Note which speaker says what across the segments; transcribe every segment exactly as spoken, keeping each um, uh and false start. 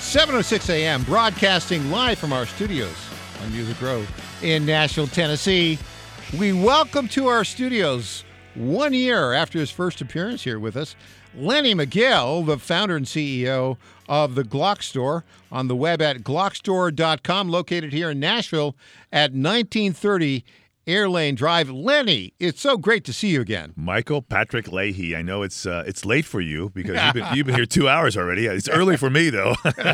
Speaker 1: seven oh six a.m., broadcasting live from our studios on Music Row in Nashville, Tennessee. We welcome to our studios, one year after his first appearance here with us, Lenny McGill, the founder and C E O of the Glock Store, on the web at glock store dot com, located here in Nashville at nineteen thirty Air Lane Drive. Lenny, it's so great to see you again.
Speaker 2: Michael Patrick Leahy. I know it's uh, it's late for you because you've been, you've been here two hours already. It's early for me, though.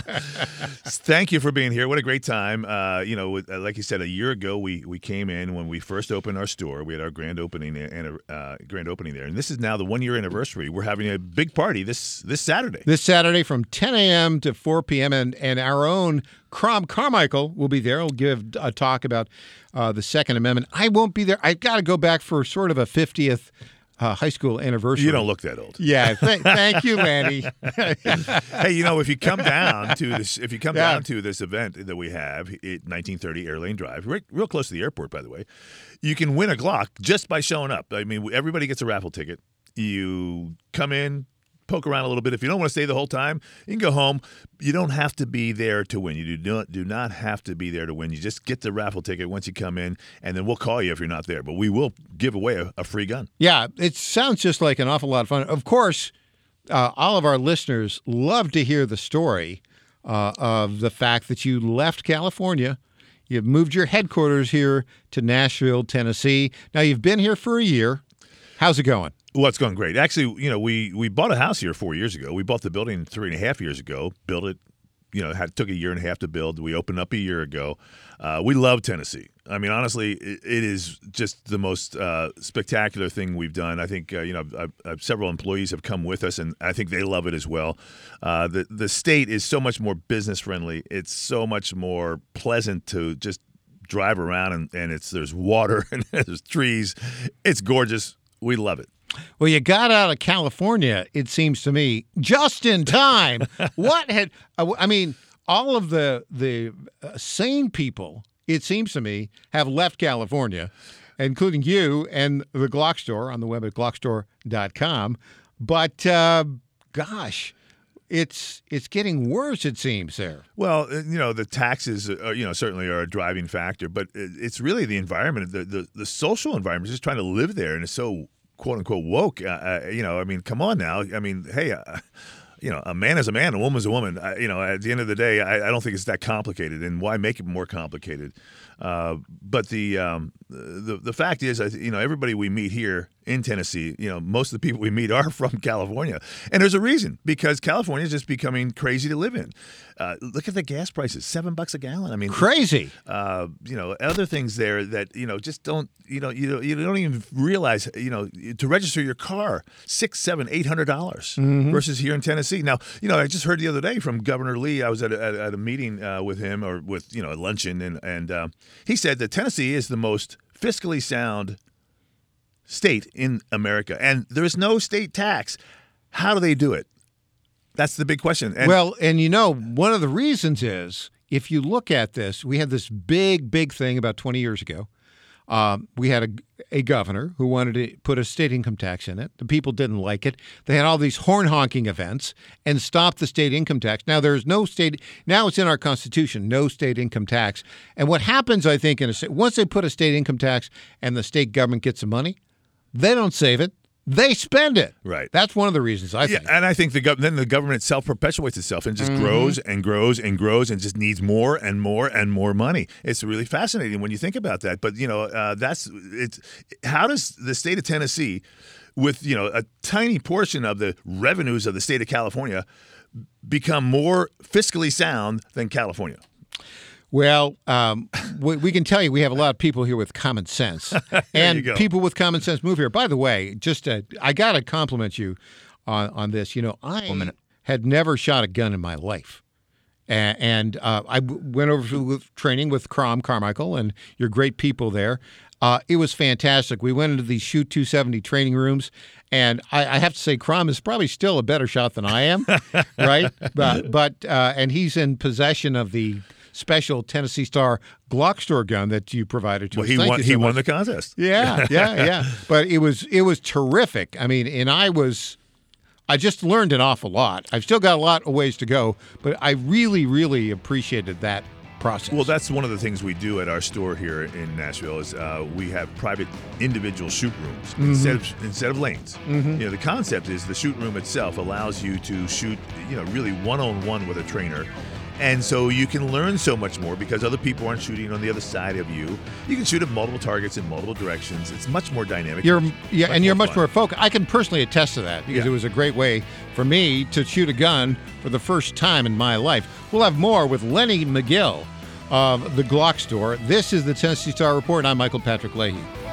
Speaker 2: Thank you for being here. What a great time. Uh, you know, with, uh, like you said, a year ago we we came in when we first opened our store. We had our grand opening and a uh, grand opening there, and this is now the one year anniversary. We're having a big party this this Saturday.
Speaker 1: This Saturday from ten a.m. to four p.m. and and our own Crom Carmichael will be there. He'll give a talk about uh, the Second Amendment. I won't be there. I've got to go back for sort of a fiftieth uh, high school anniversary.
Speaker 2: You don't look that old.
Speaker 1: Yeah. Th- thank you, Lanny.
Speaker 2: Hey, you know, if you come down to this, if you come
Speaker 1: Yeah.
Speaker 2: down to this event that we have at nineteen thirty Air Lane Drive, right, real close to the airport, by the way, you can win a Glock just by showing up. I mean, everybody gets a raffle ticket. You come in, poke around a little bit. If you don't want to stay the whole time, you can go home. You don't have to be there to win. You do not do not have to be there to win. You just get the raffle ticket once you come in, and then we'll call you if you're not there. But we will give away a, a free gun.
Speaker 1: Yeah, it sounds just like an awful lot of fun. Of course, uh, all of our listeners love to hear the story uh, of the fact that you left California. You've moved your headquarters here to Nashville, Tennessee. Now, you've been here for a year. How's it going?
Speaker 2: Well, it's going great. Actually, you know, we, we bought a house here four years ago. We bought the building three and a half years ago, built it, you know, had took a year and a half to build. We opened up a year ago. Uh, we love Tennessee. I mean, honestly, it, it is just the most uh, spectacular thing we've done. I think, uh, you know, I've, I've, several employees have come with us, and I think they love it as well. Uh, the, the state is so much more business-friendly. It's so much more pleasant to just drive around, and, and it's there's water and there's trees. It's gorgeous. We love it.
Speaker 1: Well, you got out of California, it seems to me, just in time. What had I mean? All of the the uh, sane people, it seems to me, have left California, including you and the Glock Store on the web at glock store dot com. But uh, gosh, it's it's getting worse. It seems there.
Speaker 2: Well, you know, the taxes, uh, you know, certainly are a driving factor, but it's really the environment, the the, the social environment, just trying to live there, and it's so quote unquote woke. Uh, uh, you know, I mean, come on now. I mean, hey, uh, you know, a man is a man, a woman is a woman. I, you know, at the end of the day, I, I don't think it's that complicated, and why make it more complicated? Uh, but the um, the the fact is, I, you know, everybody we meet here in Tennessee, you know, most of the people we meet are from California, and there's a reason, because California is just becoming crazy to live in. Uh, look at the gas prices, seven bucks a gallon. I mean,
Speaker 1: crazy.
Speaker 2: Uh, you know, other things there that you know just don't you know you don't, you don't even realize. You know, to register your car, six, seven, eight hundred dollars
Speaker 1: Mm-hmm.
Speaker 2: versus here in Tennessee. Now, you know, I just heard the other day from Governor Lee. I was at a, at, at a meeting uh, with him, or with you know a luncheon, and and uh, he said that Tennessee is the most fiscally sound state in America, and there is no state tax. How do they do it? That's the big question. And
Speaker 1: well, and you know, one of the reasons is, if you look at this, we had this big, big thing about twenty years ago. Um, we had a, a governor who wanted to put a state income tax in it. The people didn't like it. They had all these horn honking events and stopped the state income tax. Now there's no state. Now it's in our Constitution, no state income tax. And what happens, I think, in a once they put a state income tax and the state government gets the money, they don't save it. They spend it.
Speaker 2: Right.
Speaker 1: That's one of the reasons, I
Speaker 2: yeah,
Speaker 1: think.
Speaker 2: and I think the gov- then the government self-perpetuates itself and just
Speaker 1: Mm-hmm.
Speaker 2: grows and grows and grows and just needs more and more and more money. It's really fascinating when you think about that. But, you know, uh, that's it's how does the state of Tennessee, with, you know, a tiny portion of the revenues of the state of California, become more fiscally sound than California?
Speaker 1: Well, um, we, we can tell you we have a lot of people here with common sense, and
Speaker 2: you go.
Speaker 1: people with common sense move here. By the way, just uh, I got to compliment you on, on this. You know, I had never shot a gun in my life, and, and uh, I w- went over to training with Crom Carmichael and your great people there. Uh, it was fantastic. We went into these Shoot two seventy training rooms, and I, I have to say, Crom is probably still a better shot than I am, right? But but uh, and he's in possession of the special Tennessee Star Glock Store gun that you provided to
Speaker 2: Well,
Speaker 1: us.
Speaker 2: he
Speaker 1: Thank
Speaker 2: won.
Speaker 1: you
Speaker 2: He
Speaker 1: so
Speaker 2: won
Speaker 1: much.
Speaker 2: the contest.
Speaker 1: Yeah, yeah, yeah. But it was it was terrific. I mean, and I was I just learned an awful lot. I've still got a lot of ways to go, but I really, really appreciated that process.
Speaker 2: Well, that's one of the things we do at our store here in Nashville is uh, we have private individual shoot rooms mm-hmm. instead of instead of lanes. Mm-hmm. You know, the concept is the shoot room itself allows you to shoot, you know, really one-on-one with a trainer. And so you can learn so much more because other people aren't shooting on the other side of you. You can shoot at multiple targets in multiple directions. It's much more dynamic.
Speaker 1: You're yeah,
Speaker 2: much
Speaker 1: and you're
Speaker 2: more
Speaker 1: much
Speaker 2: fun.
Speaker 1: more focused. I can personally attest to that because
Speaker 2: Yeah.
Speaker 1: it was a great way for me to shoot a gun for the first time in my life. We'll have more with Lenny McGill of the Glock Store. This is the Tennessee Star Report. I'm Michael Patrick Leahy.